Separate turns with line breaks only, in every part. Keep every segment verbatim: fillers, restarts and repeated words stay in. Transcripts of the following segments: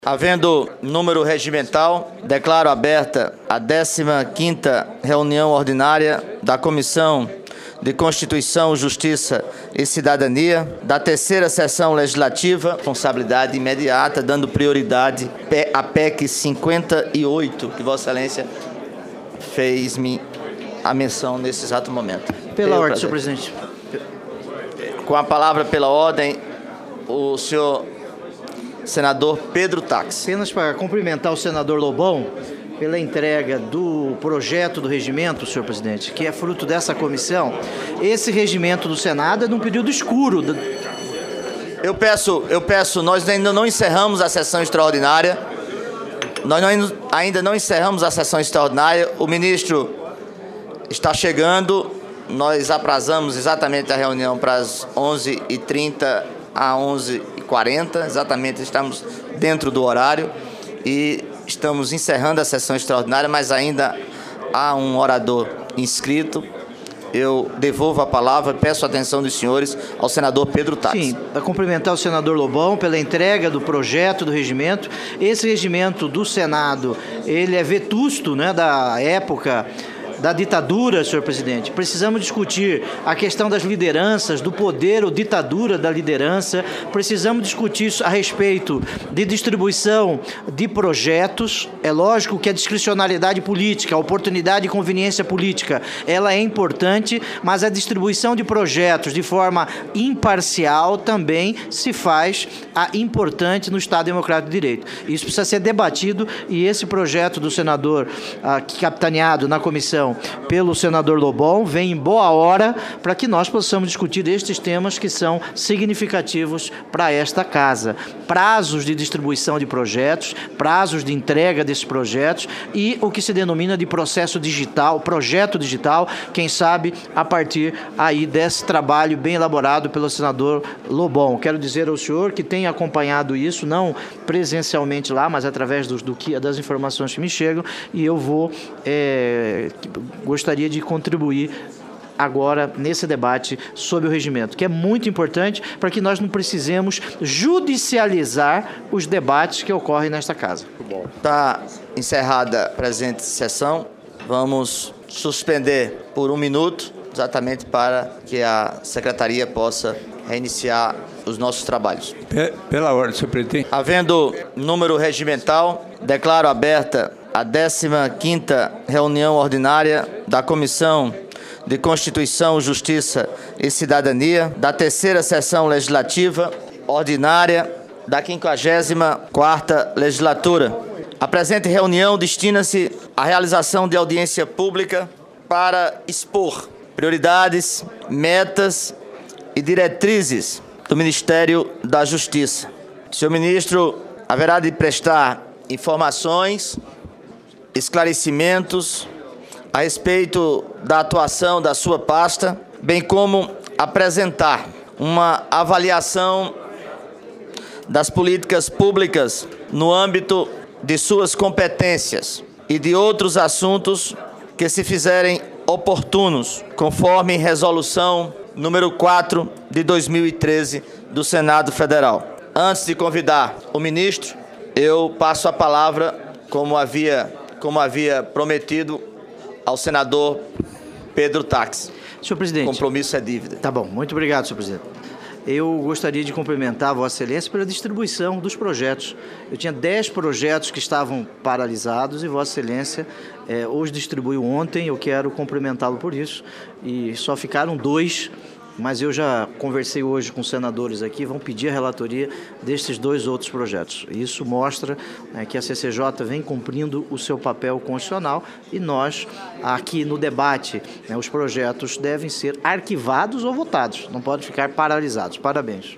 Havendo número regimental, declaro aberta a décima quinta reunião ordinária da Comissão de Constituição, Justiça e Cidadania, da terceira sessão legislativa, responsabilidade imediata, dando prioridade à P E C cinquenta e oito, que Vossa Excelência fez-me a menção nesse exato momento.
Pela ordem, senhor presidente.
Com a palavra pela ordem, o senhor senador Pedro Tax.
Apenas para cumprimentar o senador Lobão pela entrega do projeto do regimento, senhor presidente, que é fruto dessa comissão. Esse regimento do Senado é de um período escuro.
Eu peço, eu peço, nós ainda não encerramos a sessão extraordinária. Nós não, ainda não encerramos a sessão extraordinária. O ministro está chegando. Nós aprazamos exatamente a reunião para as onze e trinta a onze e quarenta, exatamente, estamos dentro do horário e estamos encerrando a sessão extraordinária, mas ainda há um orador inscrito. Eu devolvo a palavra, peço a atenção dos senhores ao senador Pedro Tax.
Sim, para cumprimentar o senador Lobão pela entrega do projeto do regimento. Esse regimento do Senado, ele é vetusto, né, da época da ditadura, senhor presidente. Precisamos discutir a questão das lideranças, do poder ou ditadura da liderança. Precisamos discutir a respeito de distribuição de projetos. É lógico que a discricionalidade política, a oportunidade e conveniência política, ela é importante, mas a distribuição de projetos de forma imparcial também se faz a importante no Estado Democrático de Direito. Isso precisa ser debatido e esse projeto do senador ah, capitaneado na comissão pelo senador Lobão vem em boa hora para que nós possamos discutir estes temas que são significativos para esta casa. Prazos de distribuição de projetos, prazos de entrega desses projetos e o que se denomina de processo digital, projeto digital, quem sabe a partir aí desse trabalho bem elaborado pelo senador Lobão. Quero dizer ao senhor que tem acompanhado isso, não presencialmente lá, mas através do, do que, das informações que me chegam, e eu vou... É, gostaria de contribuir agora nesse debate sobre o regimento, que é muito importante para que nós não precisemos judicializar os debates que ocorrem nesta casa.
Está encerrada a presente sessão. Vamos suspender por um minuto, exatamente para que a secretaria possa reiniciar os nossos trabalhos.
Pela ordem, senhor presidente.
Havendo número regimental, declaro aberta a décima quinta reunião ordinária da Comissão de Constituição, Justiça e Cidadania, da terceira sessão legislativa ordinária da quinquagésima quarta legislatura. A presente reunião destina-se à realização de audiência pública para expor prioridades, metas e diretrizes do Ministério da Justiça. O senhor ministro haverá de prestar informações, esclarecimentos a respeito da atuação da sua pasta, bem como apresentar uma avaliação das políticas públicas no âmbito de suas competências e de outros assuntos que se fizerem oportunos, conforme resolução número quatro de dois mil e treze do Senado Federal. Antes de convidar o ministro, eu passo a palavra, como havia, como havia prometido, ao senador Pedro Tax.
Senhor presidente.
Compromisso é dívida.
Tá bom, muito obrigado, senhor presidente. Eu gostaria de cumprimentar a Vossa Excelência pela distribuição dos projetos. Eu tinha dez projetos que estavam paralisados e Vossa Excelência eh, os distribuiu ontem. Eu quero cumprimentá-lo por isso. E só ficaram dois, mas eu já conversei hoje com os senadores aqui, vão pedir a relatoria destes dois outros projetos. Isso mostra né, que a C C J vem cumprindo o seu papel constitucional e nós, aqui no debate, né, os projetos devem ser arquivados ou votados, não podem ficar paralisados. Parabéns.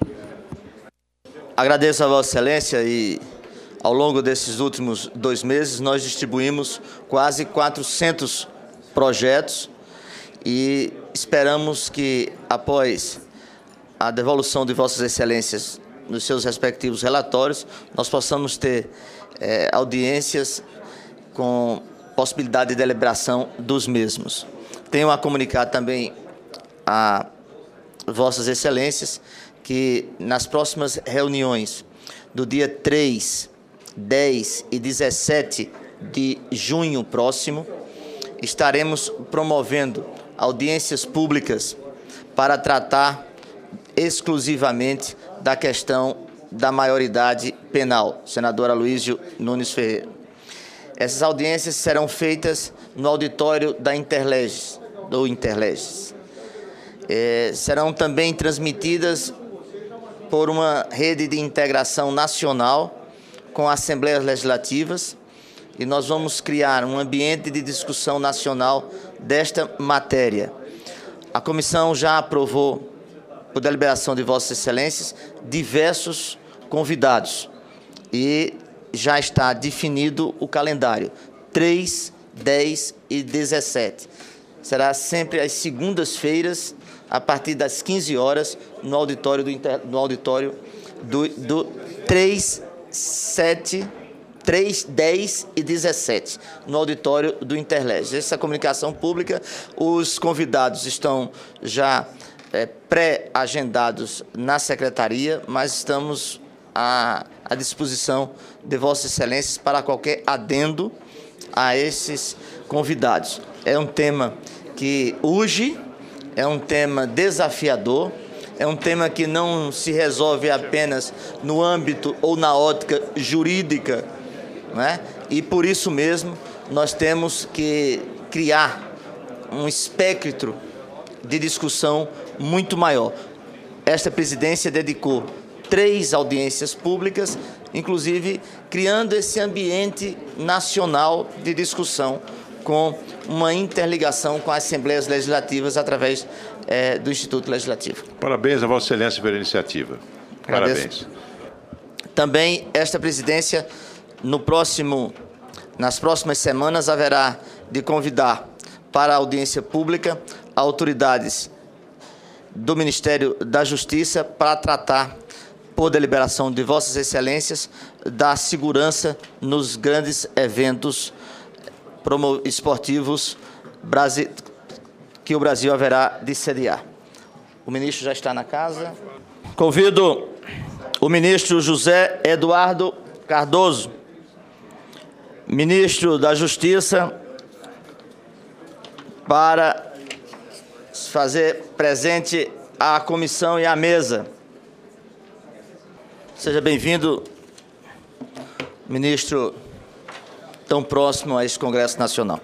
Agradeço a Vossa Excelência e, ao longo desses últimos dois meses, nós distribuímos quase quatrocentos projetos e esperamos que, após a devolução de Vossas Excelências nos seus respectivos relatórios, nós possamos ter eh, audiências com possibilidade de deliberação dos mesmos. Tenho a comunicar também a Vossas Excelências que, nas próximas reuniões do dia três dez e dezessete de junho próximo, estaremos promovendo audiências públicas para tratar exclusivamente da questão da maioridade penal. Senador Aloysio Nunes Ferreira. Essas audiências serão feitas no auditório da Interleges, do Interleges. É, serão também transmitidas por uma rede de integração nacional com assembleias legislativas, e nós vamos criar um ambiente de discussão nacional desta matéria. A comissão já aprovou, por deliberação de Vossas Excelências, diversos convidados e já está definido o calendário, três, dez e dezessete. Será sempre às segundas-feiras, a partir das quinze horas, no auditório do, inter, no auditório do, do três, sete, três, dez e dezessete, no auditório do Interleges. Essa comunicação pública, os convidados estão já é, pré-agendados na secretaria, mas estamos à, à disposição de Vossas Excelências para qualquer adendo a esses convidados. É um tema que urge, é um tema desafiador, é um tema que não se resolve apenas no âmbito ou na ótica jurídica, né? E por isso mesmo nós temos que criar um espectro de discussão muito maior. Esta presidência dedicou três audiências públicas, inclusive criando esse ambiente nacional de discussão com uma interligação com as Assembleias Legislativas através é, do Instituto Legislativo.
Parabéns a Vossa Excelência pela iniciativa.
Agradeço.
Parabéns.
Também esta presidência, no próximo, nas próximas semanas, haverá de convidar para a audiência pública autoridades do Ministério da Justiça para tratar, por deliberação de Vossas Excelências, da segurança nos grandes eventos esportivos que o Brasil haverá de sediar. O ministro já está na casa. Convido o ministro José Eduardo Cardoso, ministro da Justiça, para fazer presente à comissão e à mesa. Seja bem-vindo, ministro, tão próximo a este Congresso Nacional.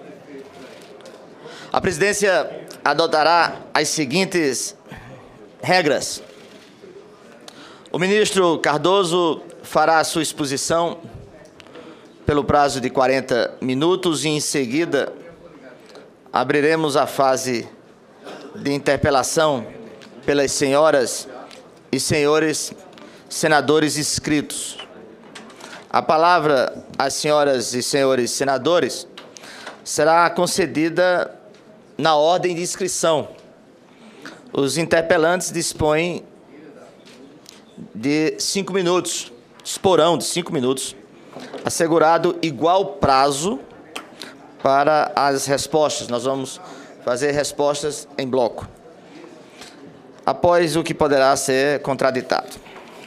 A presidência adotará as seguintes regras. O ministro Cardoso fará a sua exposição pelo prazo de quarenta minutos e, em seguida, abriremos a fase de interpelação pelas senhoras e senhores senadores inscritos. A palavra às senhoras e senhores senadores será concedida na ordem de inscrição. Os interpelantes dispõem de cinco minutos, disporão de cinco minutos, assegurado igual prazo para as respostas. Nós vamos fazer respostas em bloco, após o que poderá ser contraditado.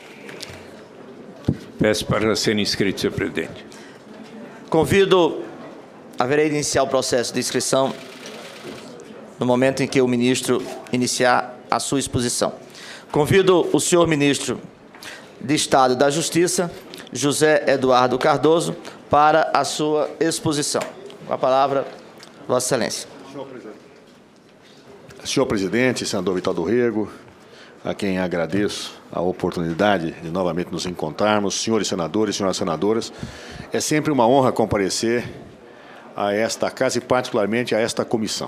Peço para ser inscrito, senhor presidente.
Convido, haverei de iniciar o processo de inscrição no momento em que o ministro iniciar a sua exposição. Convido o senhor ministro de Estado da Justiça, José Eduardo Cardoso, para a sua exposição. Com a palavra, Vossa Excelência.
Senhor presidente, senhor presidente, senador Vital do Rego, a quem agradeço a oportunidade de novamente nos encontrarmos, senhores senadores, senhoras senadoras, é sempre uma honra comparecer a esta casa e particularmente a esta comissão.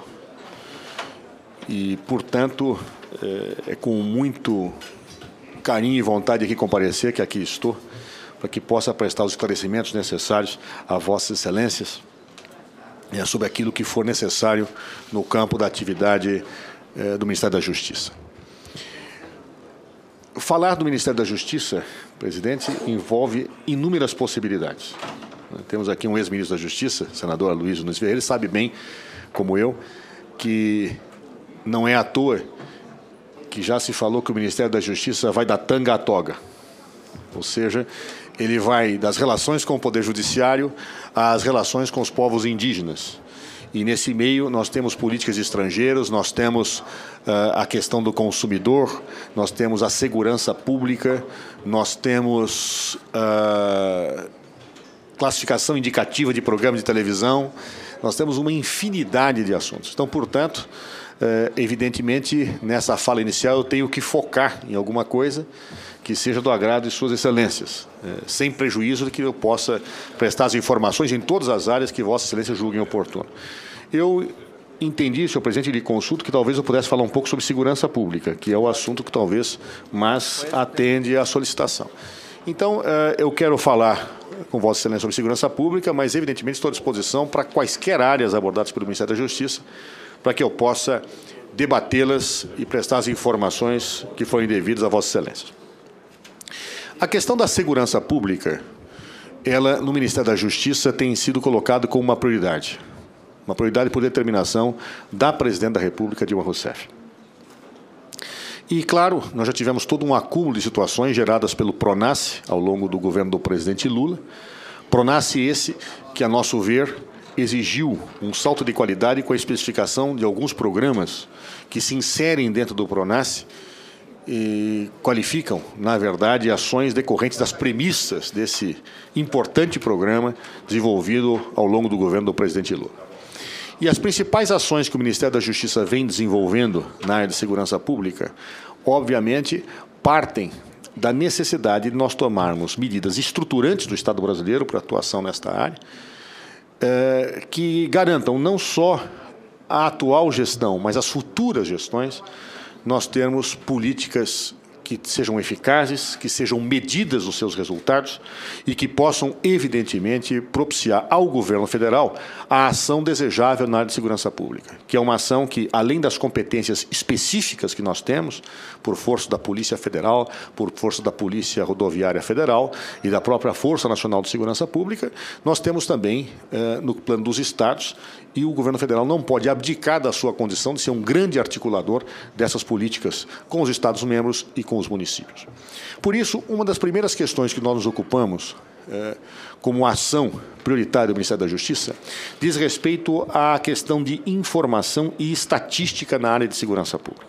E, portanto, é, é com muito carinho e vontade aqui comparecer, que aqui estou, para que possa prestar os esclarecimentos necessários a Vossas Excelências é, sobre aquilo que for necessário no campo da atividade é, do Ministério da Justiça. Falar do Ministério da Justiça, presidente, envolve inúmeras possibilidades. Temos aqui um ex-ministro da Justiça, senador Aloysio Nunes Ferreira, ele sabe bem, como eu, que não é à toa que já se falou que o Ministério da Justiça vai da tanga à toga. Ou seja, ele vai das relações com o Poder Judiciário às relações com os povos indígenas. E, nesse meio, nós temos políticas de estrangeiros, nós temos uh, a questão do consumidor, nós temos a segurança pública, nós temos uh, classificação indicativa de programas de televisão, nós temos uma infinidade de assuntos. Então, portanto, uh, evidentemente, nessa fala inicial, eu tenho que focar em alguma coisa que seja do agrado de Suas Excelências, uh, sem prejuízo de que eu possa prestar as informações em todas as áreas que Vossa Excelência julguem oportuno. Eu entendi, senhor presidente, lhe consulto que talvez eu pudesse falar um pouco sobre segurança pública, que é o assunto que talvez mais atende à solicitação. Então, eu quero falar com Vossa Excelência sobre segurança pública, mas, evidentemente, estou à disposição para quaisquer áreas abordadas pelo Ministério da Justiça, para que eu possa debatê-las e prestar as informações que forem devidas a Vossa Excelência. A questão da segurança pública, ela, no Ministério da Justiça, tem sido colocada como uma prioridade. Uma prioridade por determinação da Presidente da República, Dilma Rousseff. E, claro, nós já tivemos todo um acúmulo de situações geradas pelo PRONASSE ao longo do governo do presidente Lula. PRONASSE esse que, a nosso ver, exigiu um salto de qualidade com a especificação de alguns programas que se inserem dentro do PRONASSE e qualificam, na verdade, ações decorrentes das premissas desse importante programa desenvolvido ao longo do governo do presidente Lula. E as principais ações que o Ministério da Justiça vem desenvolvendo na área de segurança pública, obviamente, partem da necessidade de nós tomarmos medidas estruturantes do Estado brasileiro para atuação nesta área, eh, que garantam não só a atual gestão, mas as futuras gestões, nós termos políticas que sejam eficazes, que sejam medidas os seus resultados e que possam, evidentemente, propiciar ao governo federal a ação desejável na área de segurança pública, que é uma ação que, além das competências específicas que nós temos, por força da Polícia Federal, por força da Polícia Rodoviária Federal e da própria Força Nacional de Segurança Pública, nós temos também, eh, no plano dos estados, e o governo federal não pode abdicar da sua condição de ser um grande articulador dessas políticas com os estados-membros e com os municípios. Por isso, uma das primeiras questões que nós nos ocupamos eh, como ação prioritária do Ministério da Justiça diz respeito à questão de informação e estatística na área de segurança pública.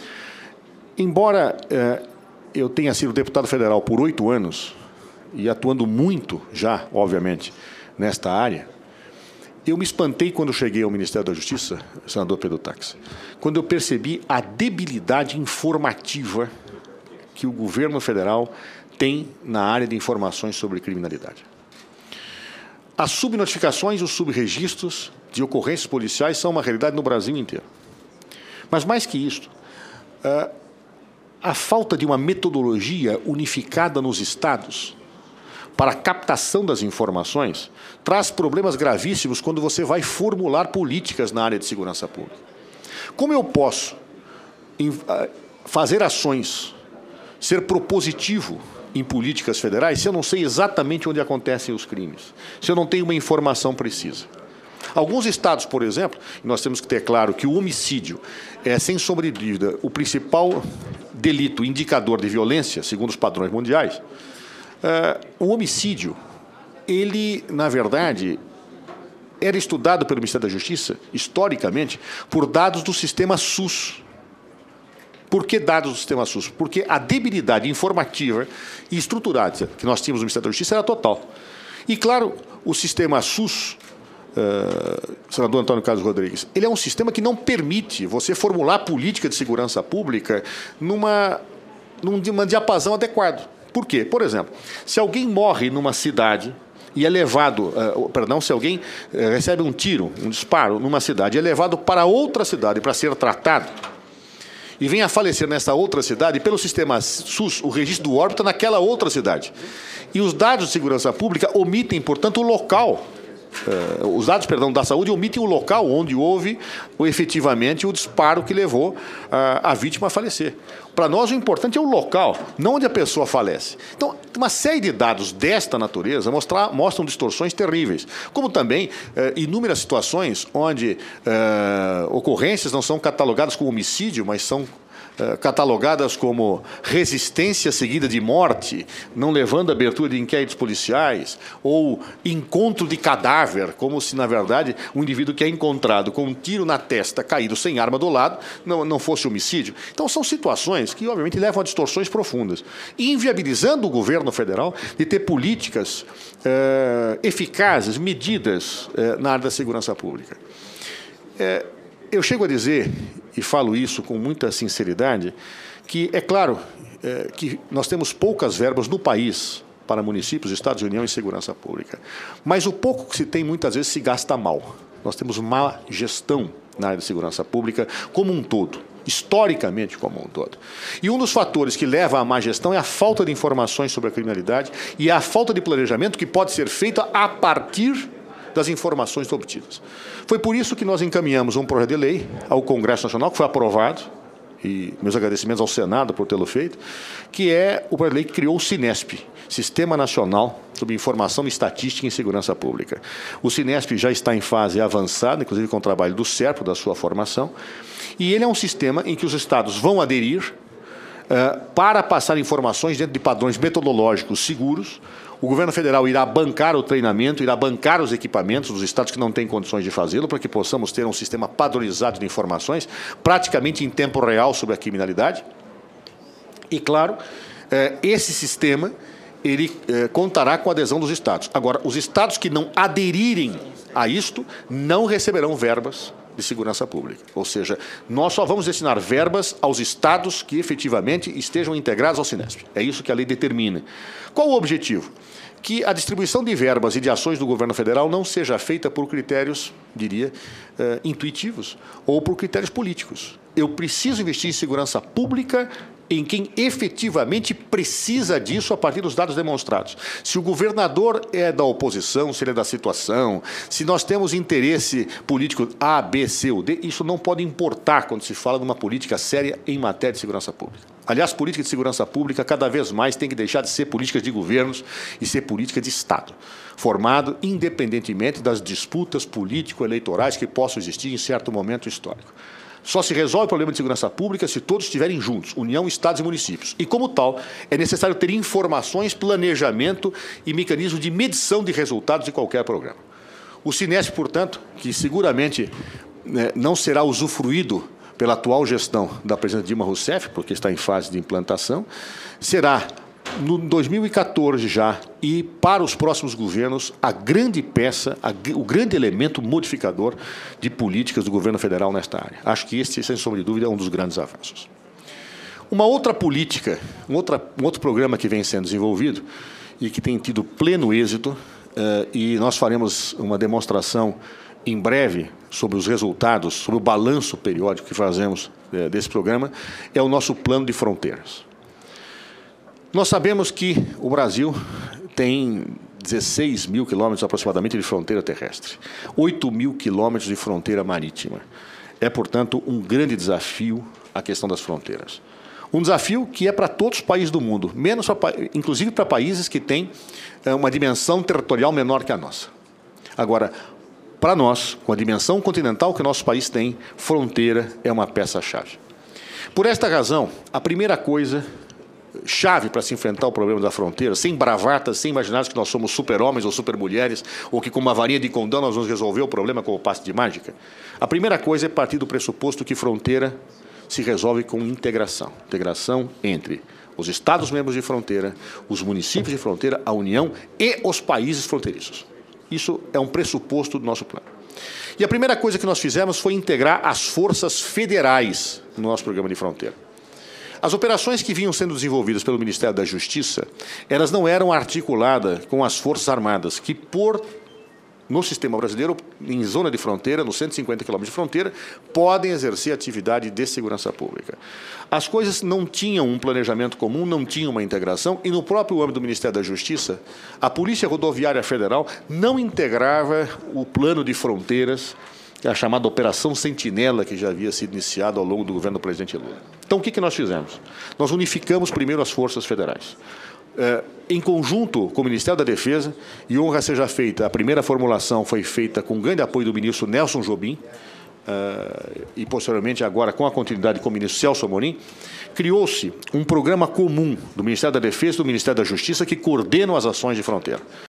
Embora eh, eu tenha sido deputado federal por oito anos e atuando muito já, obviamente, nesta área, eu me espantei quando cheguei ao Ministério da Justiça, senador Pedro Táxi, quando eu percebi a debilidade informativa que o governo federal tem na área de informações sobre criminalidade. As subnotificações e os subregistros de ocorrências policiais são uma realidade no Brasil inteiro. Mas, mais que isso, a falta de uma metodologia unificada nos estados para a captação das informações traz problemas gravíssimos quando você vai formular políticas na área de segurança pública. Como eu posso fazer ações, ser propositivo em políticas federais se eu não sei exatamente onde acontecem os crimes, se eu não tenho uma informação precisa? Alguns estados, por exemplo, nós temos que ter claro que o homicídio é, sem sombra de dúvida, o principal delito indicador de violência, segundo os padrões mundiais. Uh, o homicídio, ele, na verdade, era estudado pelo Ministério da Justiça, historicamente, por dados do sistema SUS. Por que dados do sistema SUS? Porque a debilidade informativa e estruturada que nós tínhamos no Ministério da Justiça era total. E, claro, o sistema SUS, uh, senador Antônio Carlos Rodrigues, ele é um sistema que não permite você formular política de segurança pública numa, numa diapasão adequado. Por quê? Por exemplo, se alguém morre numa cidade e é levado, uh, perdão, se alguém uh, recebe um tiro, um disparo numa cidade e é levado para outra cidade para ser tratado e vem a falecer nessa outra cidade, pelo sistema SUS, o registro do óbito naquela outra cidade. E os dados de segurança pública omitem, portanto, o local. Uh, os dados, perdão, da saúde omitem o local onde houve efetivamente o disparo que levou uh, a vítima a falecer. Para nós, o importante é o local, não onde a pessoa falece. Então, uma série de dados desta natureza mostrar, mostram distorções terríveis, como também uh, inúmeras situações onde uh, ocorrências não são catalogadas como homicídio, mas são catalogadas como resistência seguida de morte, não levando a abertura de inquéritos policiais, ou encontro de cadáver, como se, na verdade, um indivíduo que é encontrado com um tiro na testa, caído sem arma do lado, não, não fosse homicídio. Então, são situações que, obviamente, levam a distorções profundas, inviabilizando o governo federal de ter políticas eh, eficazes, medidas eh, na área da segurança pública. Eh, eu chego a dizer, e falo isso com muita sinceridade, que é claro é, que nós temos poucas verbas no país para municípios, estados e União em segurança pública. Mas o pouco que se tem, muitas vezes, se gasta mal. Nós temos má gestão na área de segurança pública como um todo, historicamente como um todo. E um dos fatores que leva à má gestão é a falta de informações sobre a criminalidade e a falta de planejamento que pode ser feita a partir das informações obtidas. Foi por isso que nós encaminhamos um projeto de lei ao Congresso Nacional, que foi aprovado, e meus agradecimentos ao Senado por tê-lo feito, que é o projeto de lei que criou o Sinesp, Sistema Nacional sobre Informação e Estatística em Segurança Pública. O Sinesp já está em fase avançada, inclusive com o trabalho do SERPRO, da sua formação, e ele é um sistema em que os estados vão aderir uh, para passar informações dentro de padrões metodológicos seguros. O governo federal irá bancar o treinamento, irá bancar os equipamentos dos estados que não têm condições de fazê-lo, para que possamos ter um sistema padronizado de informações, praticamente em tempo real sobre a criminalidade. E, claro, esse sistema ele contará com a adesão dos estados. Agora, os estados que não aderirem a isto não receberão verbas de segurança pública. Ou seja, nós só vamos destinar verbas aos estados que efetivamente estejam integrados ao Sinesp. É isso que a lei determina. Qual o objetivo? Que a distribuição de verbas e de ações do governo federal não seja feita por critérios, diria, uh, intuitivos ou por critérios políticos. Eu preciso investir em segurança pública em quem efetivamente precisa disso a partir dos dados demonstrados. Se o governador é da oposição, se ele é da situação, se nós temos interesse político A, B, C ou D, isso não pode importar quando se fala de uma política séria em matéria de segurança pública. Aliás, política de segurança pública cada vez mais tem que deixar de ser política de governos e ser política de Estado, formado independentemente das disputas político-eleitorais que possam existir em certo momento histórico. Só se resolve o problema de segurança pública se todos estiverem juntos, União, Estados e municípios. E, como tal, é necessário ter informações, planejamento e mecanismo de medição de resultados de qualquer programa. O Sinesp, portanto, que seguramente né, não será usufruído pela atual gestão da presidenta Dilma Rousseff, porque está em fase de implantação, será, no dois mil e quatorze já, e para os próximos governos, a grande peça, a, o grande elemento modificador de políticas do governo federal nesta área. Acho que este, sem sombra de dúvida, é um dos grandes avanços. Uma outra política, um, outra, um outro programa que vem sendo desenvolvido e que tem tido pleno êxito, uh, e nós faremos uma demonstração em breve sobre os resultados, sobre o balanço periódico que fazemos uh, desse programa, é o nosso plano de fronteiras. Nós sabemos que o Brasil tem dezesseis mil quilômetros aproximadamente de fronteira terrestre, oito mil quilômetros de fronteira marítima. É, portanto, um grande desafio a questão das fronteiras. Um desafio que é para todos os países do mundo, menos pra, inclusive para países que têm é, uma dimensão territorial menor que a nossa. Agora, para nós, com a dimensão continental que o nosso país tem, fronteira é uma peça-chave. Por esta razão, a primeira coisa chave para se enfrentar o problema da fronteira, sem bravatas, sem imaginar que nós somos super-homens ou super-mulheres, ou que com uma varinha de condão nós vamos resolver o problema com o passe de mágica. A primeira coisa é partir do pressuposto que fronteira se resolve com integração. Integração entre os Estados-membros de fronteira, os municípios de fronteira, a União e os países fronteiriços. Isso é um pressuposto do nosso plano. E a primeira coisa que nós fizemos foi integrar as forças federais no nosso programa de fronteira. As operações que vinham sendo desenvolvidas pelo Ministério da Justiça, elas não eram articuladas com as Forças Armadas, que por, no sistema brasileiro, em zona de fronteira, nos cento e cinquenta quilômetros de fronteira, podem exercer atividade de segurança pública. As coisas não tinham um planejamento comum, não tinham uma integração, e no próprio âmbito do Ministério da Justiça, a Polícia Rodoviária Federal não integrava o plano de fronteiras, a chamada Operação Sentinela, que já havia sido iniciada ao longo do governo do presidente Lula. Então, o que, que nós fizemos? Nós unificamos primeiro as forças federais. É, em conjunto com o Ministério da Defesa, e honra seja feita, a primeira formulação foi feita com grande apoio do ministro Nelson Jobim, uh, e posteriormente agora com a continuidade com o ministro Celso Amorim, criou-se um programa comum do Ministério da Defesa e do Ministério da Justiça que coordenam as ações de fronteira.